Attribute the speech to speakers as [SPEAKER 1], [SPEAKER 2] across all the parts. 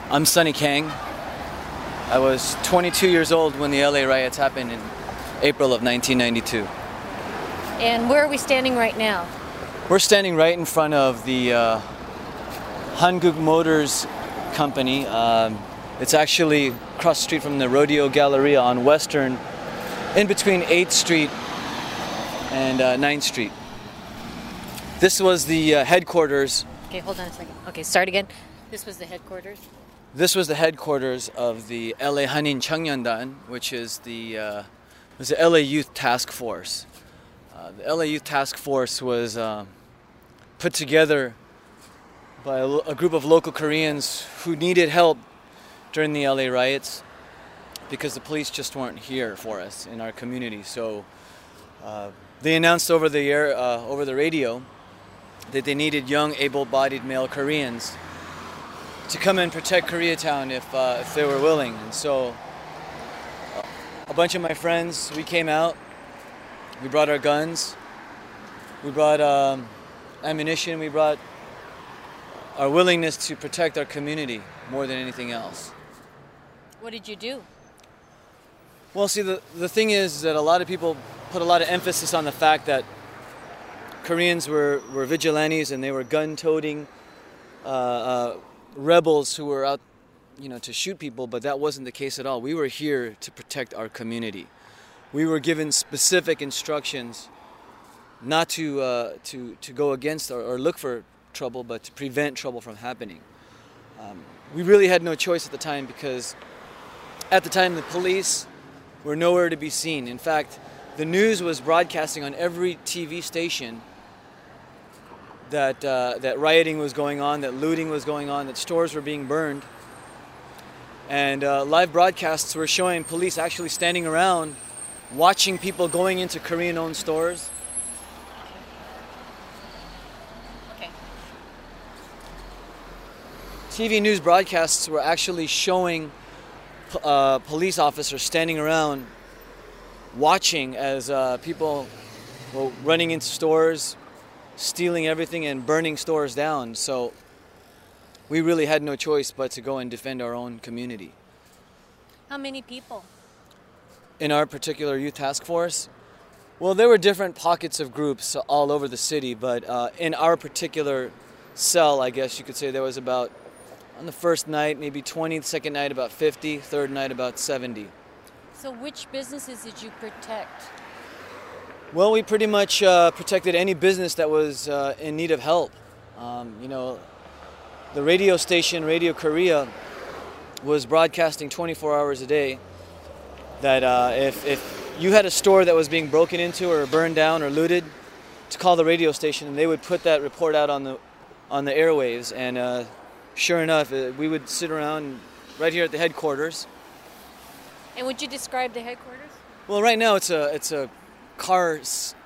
[SPEAKER 1] I'm Sunny Kang. I was 22 years old when the LA riots happened in April of 1992.
[SPEAKER 2] And where are we standing right now?
[SPEAKER 1] We're standing right in front of the Hanguk Motors company. It's actually across the street from the Rodeo Galleria on Western, in between 8th Street and 9th Street. This was the headquarters.
[SPEAKER 2] Okay, hold on a second. Okay, start again. This was the headquarters?
[SPEAKER 1] This was the headquarters of the LA Hanin Cheongnyeondan, which is the LA Youth Task Force. The LA Youth Task Force was put together by a group of local Koreans who needed help during the LA riots because the police just weren't here for us in our community. So they announced over the air, over the radio, that they needed young, able-bodied male Koreans to come and protect Koreatown if they were willing. And so a bunch of my friends, we came out, we brought our guns, we brought ammunition, we brought our willingness to protect our community more than anything else.
[SPEAKER 2] What did you do?
[SPEAKER 1] Well, see, the thing is that a lot of people put a lot of emphasis on the fact that Koreans were vigilantes and they were gun-toting rebels who were out, to shoot people, but that wasn't the case at all. We were here to protect our community. We were given specific instructions not to go against or look for trouble, but to prevent trouble from happening. We really had no choice at the time because at the time the police were nowhere to be seen. In fact, the news was broadcasting on every TV station that rioting was going on, that looting was going on, that stores were being burned. And live broadcasts were showing police actually standing around watching people going into Korean-owned stores.
[SPEAKER 2] Okay.
[SPEAKER 1] TV news broadcasts were actually showing police officers standing around watching as people were running into stores, stealing everything and burning stores down. So we really had no choice but to go and defend our own community.
[SPEAKER 2] How many people?
[SPEAKER 1] In our particular youth task force? Well, there were different pockets of groups all over the city, but in our particular cell, I guess you could say there was about, on the first night, maybe 20, the second night about 50, third night about 70.
[SPEAKER 2] So which businesses did you protect?
[SPEAKER 1] Well, we pretty much protected any business that was in need of help. The radio station, Radio Korea, was broadcasting 24 hours a day that if you had a store that was being broken into or burned down or looted, to call the radio station and they would put that report out on the airwaves. And sure enough, we would sit around right here at the headquarters.
[SPEAKER 2] And would you describe the headquarters?
[SPEAKER 1] Well, right now it's a car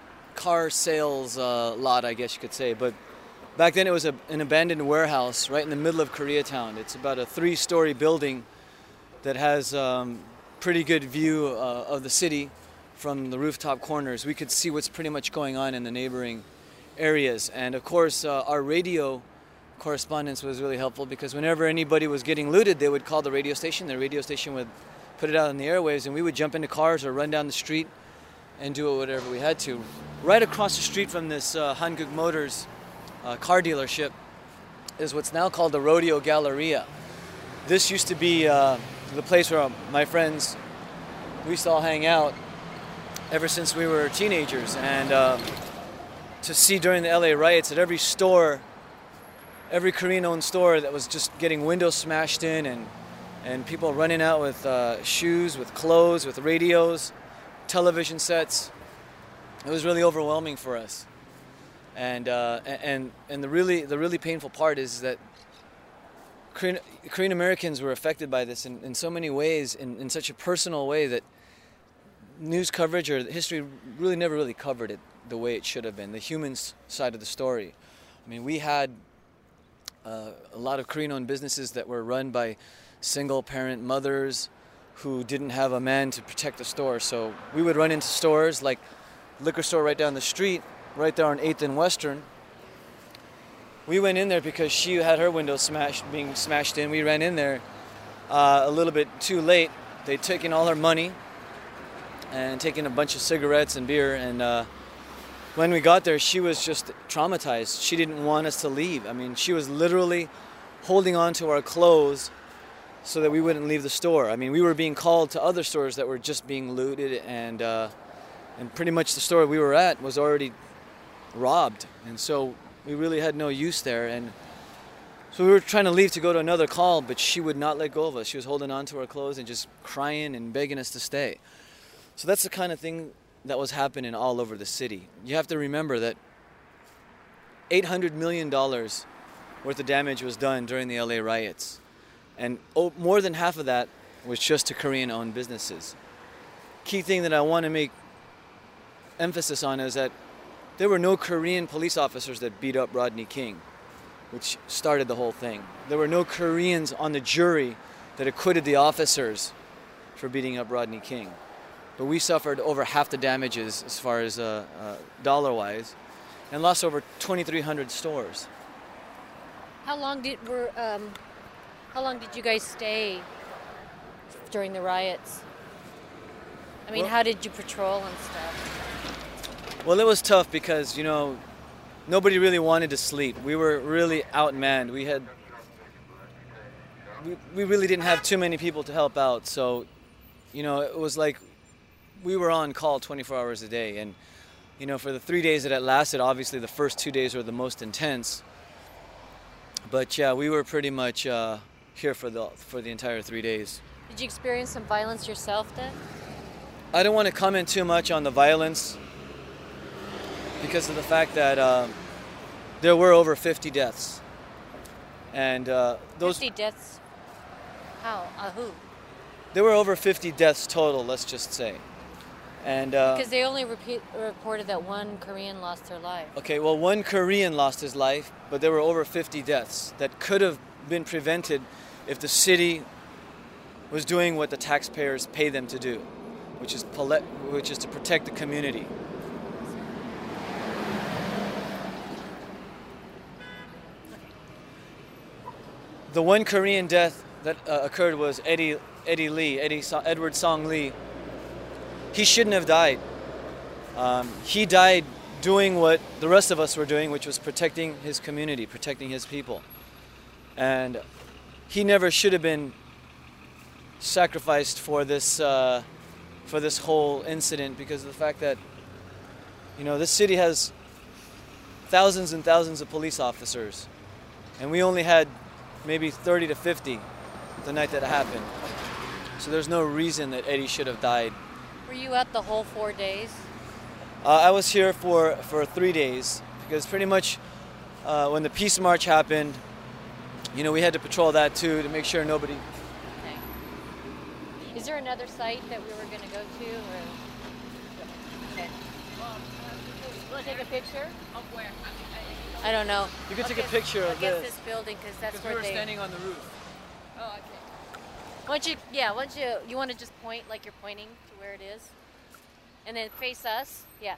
[SPEAKER 1] sales lot, I guess you could say. But back then it was an abandoned warehouse right in the middle of Koreatown. It's about a 3-story building that has pretty good view of the city from the rooftop corners. We could see what's pretty much going on in the neighboring areas. And of course, our radio correspondence was really helpful because whenever anybody was getting looted, they would call the radio station. The radio station would put it out on the airwaves, and we would jump into cars or run down the street and do whatever we had to. Right across the street from this Hanguk Motors car dealership is what's now called the Rodeo Galleria. This used to be the place where my friends, we used to all hang out ever since we were teenagers. And to see during the LA riots at every store, every Korean-owned store that was just getting windows smashed in and people running out with shoes, with clothes, with radios, television sets. It was really overwhelming for us. And the really painful part is that Korean Americans were affected by this in so many ways, in such a personal way that news coverage or history really never really covered it the way it should have been, the human side of the story. I mean, we had a lot of Korean-owned businesses that were run by single-parent mothers who didn't have a man to protect the store. So we would run into stores like liquor store right down the street, right there on 8th and Western, we went in there because she had her window being smashed in. We ran in there a little bit too late. They'd taken all her money and taken a bunch of cigarettes and beer. And when we got there, she was just traumatized. She didn't want us to leave. I mean, she was literally holding on to our clothes so that we wouldn't leave the store. I mean, we were being called to other stores that were just being looted, and pretty much the store we were at was already robbed. And so we really had no use there. And so we were trying to leave to go to another call, but she would not let go of us. She was holding on to our clothes and just crying and begging us to stay. So that's the kind of thing that was happening all over the city. You have to remember that $800 million worth of damage was done during the LA riots. And more than half of that was just to Korean-owned businesses. Key thing that I want to make emphasis on is that there were no Korean police officers that beat up Rodney King, which started the whole thing. There were no Koreans on the jury that acquitted the officers for beating up Rodney King. But we suffered over half the damages as far as dollar-wise, and lost over 2,300 stores.
[SPEAKER 2] How long did you guys stay during the riots? I mean,
[SPEAKER 1] Well-
[SPEAKER 2] how did you patrol and stuff?
[SPEAKER 1] Well, it was tough because, nobody really wanted to sleep. We were really outmanned. We really didn't have too many people to help out. So, it was like we were on call 24 hours a day. And, for the 3 days that it lasted, obviously the first 2 days were the most intense. But yeah, we were pretty much here for the entire 3 days.
[SPEAKER 2] Did you experience some violence yourself then?
[SPEAKER 1] I don't want to comment too much on the violence because of the fact that there were over 50 deaths. And those
[SPEAKER 2] 50 deaths? How? Who?
[SPEAKER 1] there were over 50 deaths total, let's just say. And
[SPEAKER 2] Because they only reported that one Korean lost their life.
[SPEAKER 1] okay, well, one Korean lost his life, but there were over 50 deaths that could have been prevented if the city was doing what the taxpayers pay them to do, which is to protect the community. The one Korean death that occurred was Edward Song Lee. He shouldn't have died. He died doing what the rest of us were doing, which was protecting his community, protecting his people. And he never should have been sacrificed for this whole incident because of the fact that, this city has thousands and thousands of police officers, and we only had maybe 30 to 50 the night that it happened. So there's no reason that Eddie should have died.
[SPEAKER 2] Were you out the whole 4 days?
[SPEAKER 1] I was here for 3 days because pretty much when the Peace March happened, we had to patrol that too to make sure nobody...
[SPEAKER 2] Okay. Is there another site that we were going to go to? Or... Okay. You want to take a picture? Of where? I don't know.
[SPEAKER 1] You could take a picture of
[SPEAKER 2] Against
[SPEAKER 1] this.
[SPEAKER 2] this building because that's
[SPEAKER 1] Because we
[SPEAKER 2] where
[SPEAKER 1] were
[SPEAKER 2] they...
[SPEAKER 1] standing on the roof.
[SPEAKER 2] Oh, okay. Why don't you want to just point like you're pointing to where it is? And then face us? Yeah.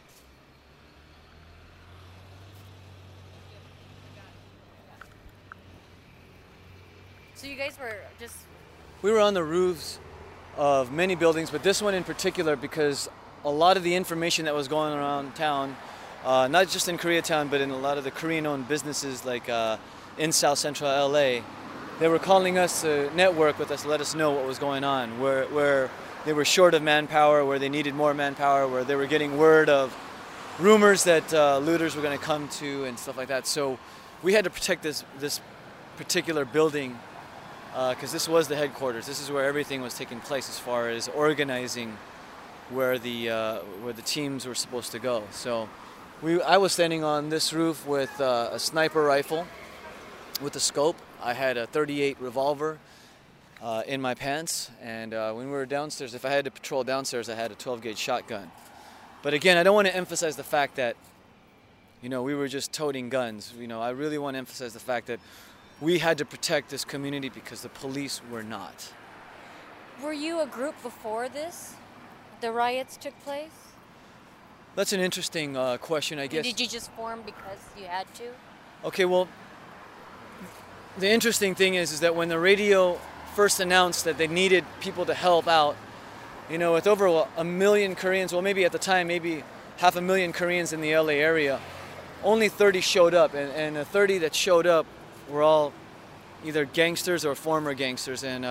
[SPEAKER 2] So you guys were just...
[SPEAKER 1] We were on the roofs of many buildings, but this one in particular because a lot of the information that was going around town, not just in Koreatown, but in a lot of the Korean-owned businesses like in South Central LA, they were calling us to network with us to let us know what was going on, where they were short of manpower, where they needed more manpower, where they were getting word of rumors that looters were going to come to and stuff like that. So we had to protect this particular building because this was the headquarters. This is where everything was taking place as far as organizing where the teams were supposed to go. So I was standing on this roof with a sniper rifle with a scope. I had a .38 revolver in my pants, and when we were downstairs, if I had to patrol downstairs, I had a 12-gauge shotgun. But again, I don't want to emphasize the fact that, we were just toting guns. I really want to emphasize the fact that we had to protect this community because the police were not.
[SPEAKER 2] Were you a group before this? The riots took place?
[SPEAKER 1] That's an interesting question, I guess.
[SPEAKER 2] Did you just form because you had to?
[SPEAKER 1] Okay, well, the interesting thing is that when the radio first announced that they needed people to help out, with over a million Koreans, well, maybe at the time, maybe 500,000 Koreans in the LA area, only 30 showed up, and the 30 that showed up were all either gangsters or former gangsters. And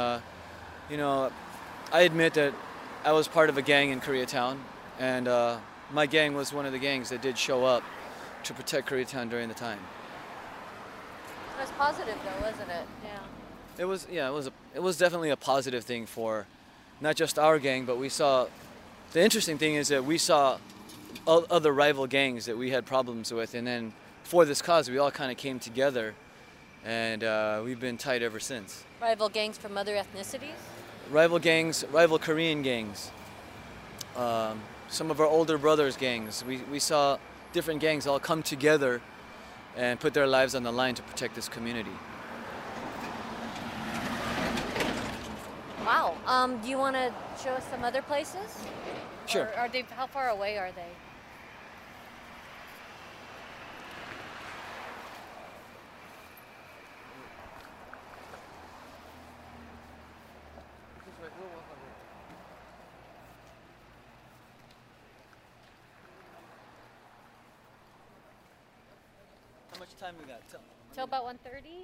[SPEAKER 1] I admit that I was part of a gang in Koreatown, and my gang was one of the gangs that did show up to protect Koreatown during the time.
[SPEAKER 2] It was positive though, wasn't it? Yeah.
[SPEAKER 1] It was definitely a positive thing for not just our gang, but we saw. The interesting thing is that we saw other rival gangs that we had problems with, and then for this cause, we all kind of came together, and we've been tight ever since.
[SPEAKER 2] Rival gangs from other ethnicities?
[SPEAKER 1] Rival gangs, rival Korean gangs. Some of our older brothers' gangs. We saw different gangs all come together and put their lives on the line to protect this community.
[SPEAKER 2] Wow. Do you want to show us some other places?
[SPEAKER 1] Sure.
[SPEAKER 2] Or are they? How far away are they?
[SPEAKER 1] How much time we got?
[SPEAKER 2] Till about 1:30.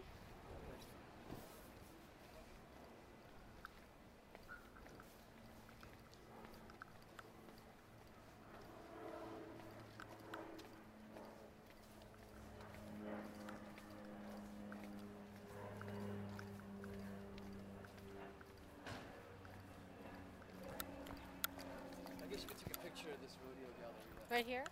[SPEAKER 1] I guess you could take a picture of this rodeo gallery.
[SPEAKER 2] Right here?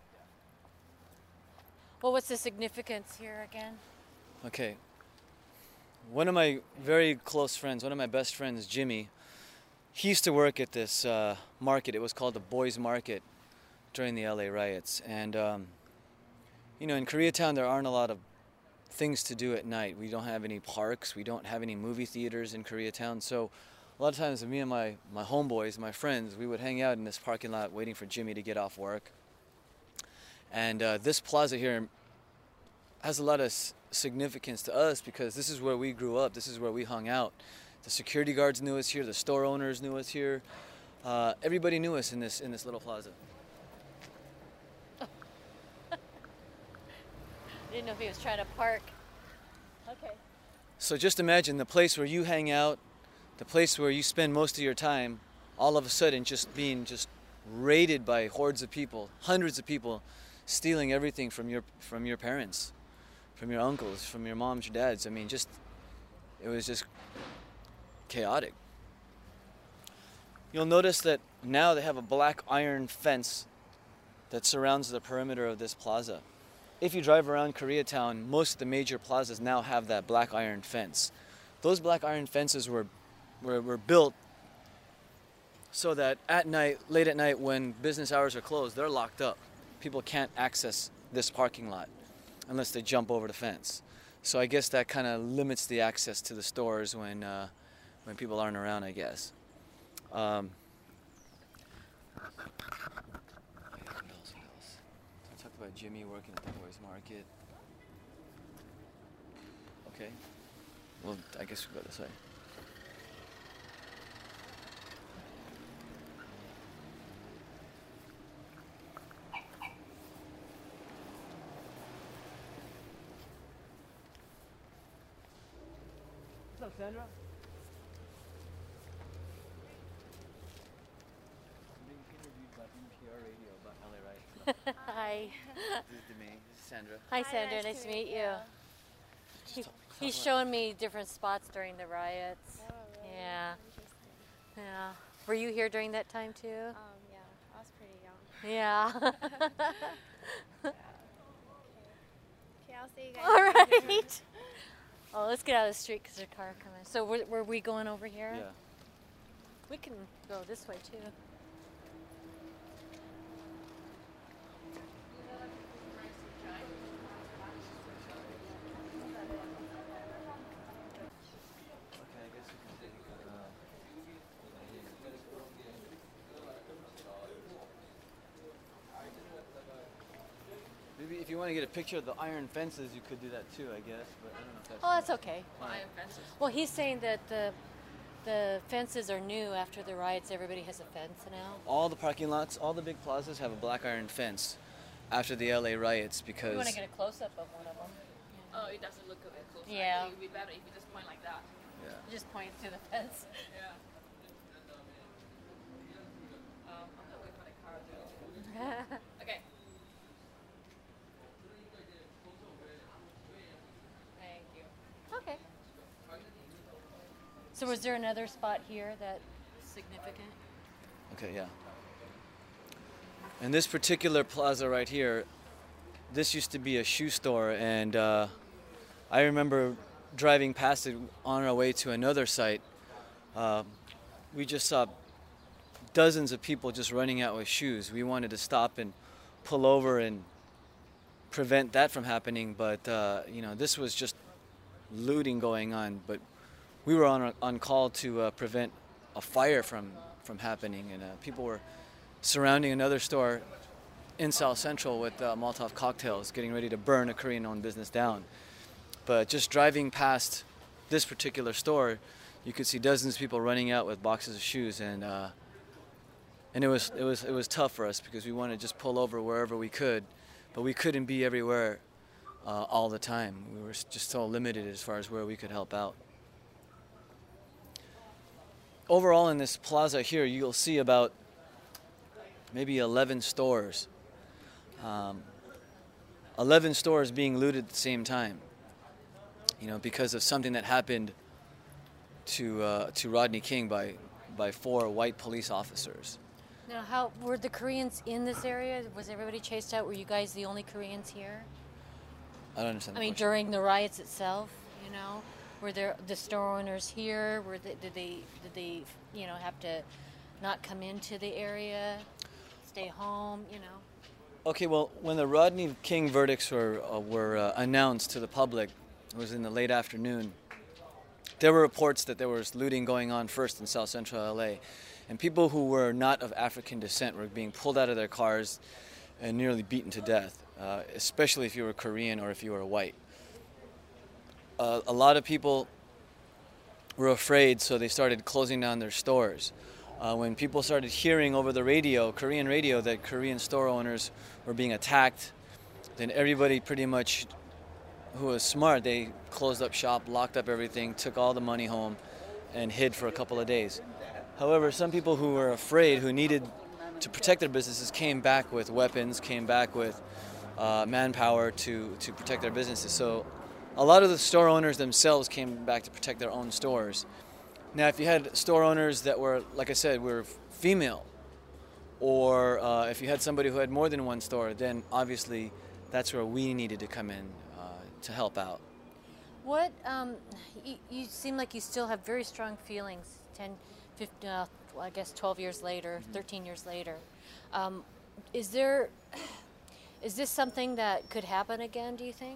[SPEAKER 2] Well, what's the significance here again?
[SPEAKER 1] Okay. One of my very close friends, one of my best friends, Jimmy, he used to work at this market. It was called the Boys Market during the LA riots. And, in Koreatown, there aren't a lot of things to do at night. We don't have any parks. We don't have any movie theaters in Koreatown. So a lot of times, me and my homeboys, my friends, we would hang out in this parking lot waiting for Jimmy to get off work. And this plaza here has a lot of significance to us because this is where we grew up. This is where we hung out. The security guards knew us here. The store owners knew us here. Everybody knew us in this little plaza.
[SPEAKER 2] I didn't know if he was trying to park. Okay.
[SPEAKER 1] So just imagine the place where you hang out, the place where you spend most of your time, all of a sudden just being raided by hordes of people, hundreds of people, stealing everything from your parents, from your uncles, from your moms, your dads. I mean, it was just chaotic. You'll notice that now they have a black iron fence that surrounds the perimeter of this plaza. If you drive around Koreatown, most of the major plazas now have that black iron fence. Those black iron fences were built so that at night, late at night, when business hours are closed, they're locked up. People can't access this parking lot unless they jump over the fence. So I guess that kind of limits the access to the stores when people aren't around, I guess. What else? So talk about Jimmy working at the Boys Market. Okay. Well, I guess we'll go this way. What's up, Sandra? I'm being interviewed by NPR Radio about LA Riot.
[SPEAKER 2] Hi.
[SPEAKER 1] This is Demi. This is Sandra.
[SPEAKER 2] Hi, Sandra. Nice to meet you. He's showing me different spots during the riots.
[SPEAKER 3] Oh, really?
[SPEAKER 2] Yeah.
[SPEAKER 3] Interesting.
[SPEAKER 2] Yeah. Were you here during that time too?
[SPEAKER 3] Yeah, I was pretty young.
[SPEAKER 2] Yeah.
[SPEAKER 3] Okay, I'll see you guys.
[SPEAKER 2] All right. Oh, let's get out of the street because there's a car coming. So were we going over here?
[SPEAKER 1] Yeah.
[SPEAKER 2] We can go this way too.
[SPEAKER 1] Okay, I guess we can take maybe if you want to get a picture of the iron fences, you could do that too, I guess. But I don't know if that's.
[SPEAKER 2] Oh, that's okay.
[SPEAKER 4] Iron fences.
[SPEAKER 2] Well, he's saying that the fences are new after the riots. Everybody has a fence now.
[SPEAKER 1] All the parking lots, all the big plazas have a black iron fence after the LA riots because.
[SPEAKER 2] We want to get a close up of one of them.
[SPEAKER 4] Oh, it doesn't look a bit close.
[SPEAKER 2] Yeah.
[SPEAKER 4] It would be better if you just point like that.
[SPEAKER 1] Yeah.
[SPEAKER 2] Just point to the fence.
[SPEAKER 4] Yeah. I'm gonna wait for the car to. Okay. Thank you.
[SPEAKER 2] Okay. So was there another spot here that's significant?
[SPEAKER 1] Okay, yeah. And this particular plaza right here, this used to be a shoe store, and I remember driving past it on our way to another site. We just saw dozens of people just running out with shoes. We wanted to stop and pull over and prevent that from happening, but this was just looting going on. But we were on call to prevent a fire from happening, and people were surrounding another store in South Central with Molotov cocktails, getting ready to burn a Korean-owned business down. But just driving past this particular store, you could see dozens of people running out with boxes of shoes, and it was tough for us because we wanted to just pull over wherever we could, but we couldn't be everywhere all the time. We were just so limited as far as where we could help out. Overall, in this plaza here, you'll see about maybe 11 stores. 11 stores being looted at the same time. Because of something that happened to Rodney King by 4 white police officers.
[SPEAKER 2] Now, how were the Koreans in this area? Was everybody chased out? Were you guys the only Koreans here?
[SPEAKER 1] I don't understand.
[SPEAKER 2] I mean, during the riots itself, were there the store owners here? Did they have to not come into the area, stay home?
[SPEAKER 1] Okay, well, when the Rodney King verdicts were announced to the public, it was in the late afternoon. There were reports that there was looting going on first in South Central LA, and people who were not of African descent were being pulled out of their cars and nearly beaten to death, especially if you were Korean or if you were white. A lot of people were afraid, so they started closing down their stores. When people started hearing over the radio, Korean radio, that Korean store owners were being attacked, then everybody pretty much who was smart, they closed up shop, locked up everything, took all the money home, and hid for a couple of days. However, some people who were afraid, who needed to protect their businesses, came back with weapons, came back with manpower to protect their businesses. So a lot of the store owners themselves came back to protect their own stores. Now, if you had store owners that were, like I said, were female, or if you had somebody who had more than one store, then obviously that's where we needed to come in to help out.
[SPEAKER 2] What, you seem like you still have very strong feelings 10, 15, I guess 12 years later, 13 years later. Is this something that could happen again, do you think?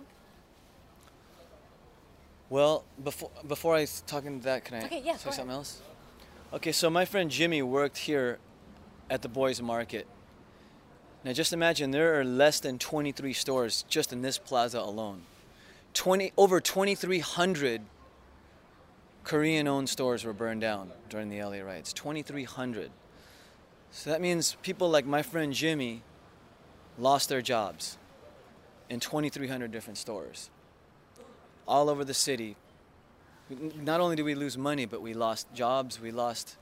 [SPEAKER 1] Well, before I talk into that, can I say something else? Okay, so my friend Jimmy worked here at the Boys Market. Now just imagine there are less than 23 stores just in this plaza alone. Over 2,300 Korean-owned stores were burned down during the LA riots. 2,300. So that means people like my friend Jimmy lost their jobs in 2,300 different stores all over the city. Not only did we lose money, but we lost jobs, we lost,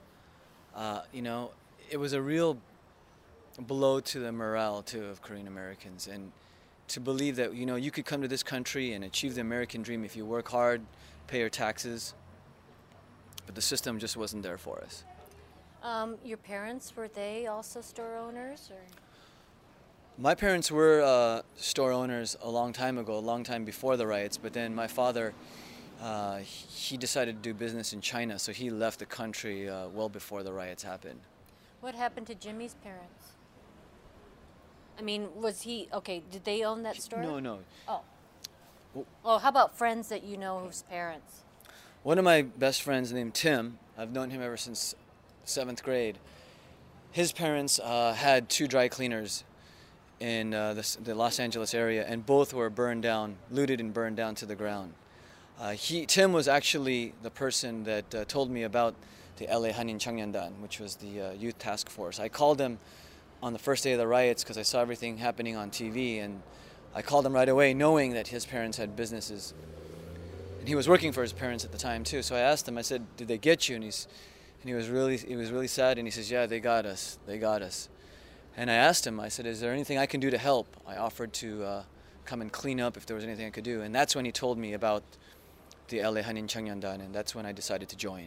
[SPEAKER 1] it was a real blow to the morale, too, of Korean Americans. And to believe that, you could come to this country and achieve the American dream if you work hard, pay your taxes, but the system just wasn't there for us.
[SPEAKER 2] Your parents, were they also store owners? Or?
[SPEAKER 1] My parents were store owners a long time ago, a long time before the riots, but then my father, he decided to do business in China, so he left the country well before the riots happened.
[SPEAKER 2] What happened to Jimmy's parents? I mean, did they own that store?
[SPEAKER 1] No.
[SPEAKER 2] Oh. Well, how about friends that you know whose parents?
[SPEAKER 1] One of my best friends named Tim, I've known him ever since 7th grade. His parents had 2 dry cleaners in the Los Angeles area, and both were burned down, looted and burned down to the ground. Tim was actually the person that told me about the LA Hanin Changnyeondan, which was the youth task force. I called him on the first day of the riots because I saw everything happening on TV, and I called him right away knowing that his parents had businesses. And he was working for his parents at the time too. So I asked him, I said, "Did they get you?" And he was really sad, and he says, "Yeah, they got us. They got us." And I asked him, I said, "Is there anything I can do to help?" I offered to come and clean up if there was anything I could do. And that's when he told me about the LA Hanin Changnyeondan, and that's when I decided to join.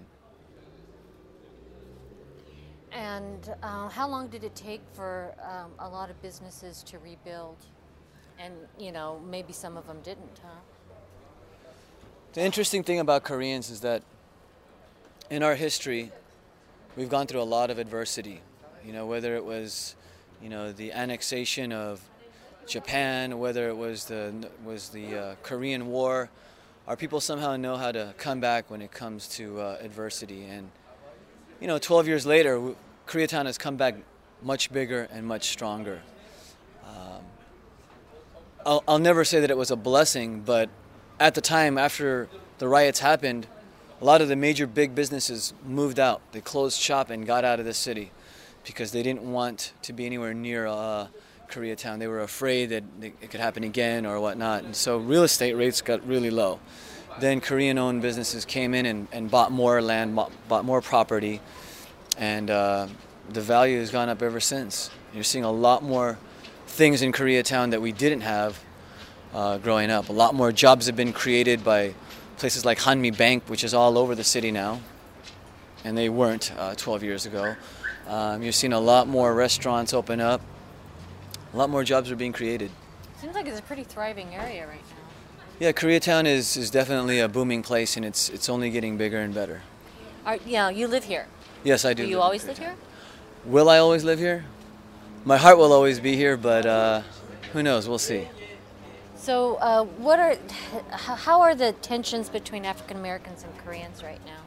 [SPEAKER 2] And how long did it take for a lot of businesses to rebuild? And, maybe some of them didn't, huh?
[SPEAKER 1] The interesting thing about Koreans is that in our history, we've gone through a lot of adversity. Whether it was, the annexation of Japan, whether it was the Korean War, our people somehow know how to come back when it comes to adversity. And 12 years later, Koreatown has come back much bigger and much stronger. I'll never say that it was a blessing, but at the time, after the riots happened, a lot of the major big businesses moved out. They closed shop and got out of the city because they didn't want to be anywhere near Koreatown. They were afraid that it could happen again or whatnot. And so real estate rates got really low. Then Korean-owned businesses came in and bought more land, bought more property, and the value has gone up ever since. You're seeing a lot more things in Koreatown that we didn't have growing up. A lot more jobs have been created by places like Hanmi Bank, which is all over the city now, and they weren't 12 years ago. You're seeing a lot more restaurants open up. A lot more jobs are being created.
[SPEAKER 2] Seems like it's a pretty thriving area right now.
[SPEAKER 1] Yeah, Koreatown is definitely a booming place, and it's only getting bigger and better.
[SPEAKER 2] You live here.
[SPEAKER 1] Yes, I do.
[SPEAKER 2] Will you always live here?
[SPEAKER 1] Will I always live here? My heart will always be here, but who knows? We'll see.
[SPEAKER 2] So, how are the tensions between African Americans and Koreans right now?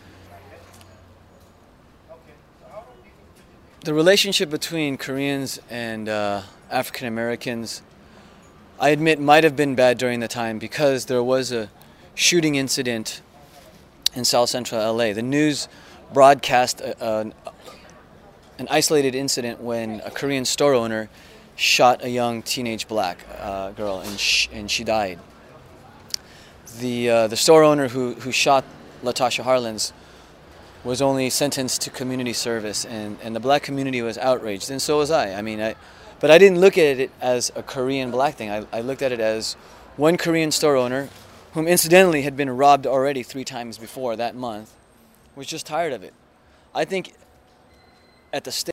[SPEAKER 1] The relationship between Koreans and African Americans, I admit, might have been bad during the time because there was a shooting incident in South Central LA. The news broadcast an isolated incident when a Korean store owner shot a young teenage black girl, and she died. The store owner who shot Latasha Harlins was only sentenced to community service, and the black community was outraged, and so was I. But I didn't look at it as a Korean black thing. I looked at it as one Korean store owner, whom incidentally had been robbed already 3 times before that month, was just tired of it. I think at the state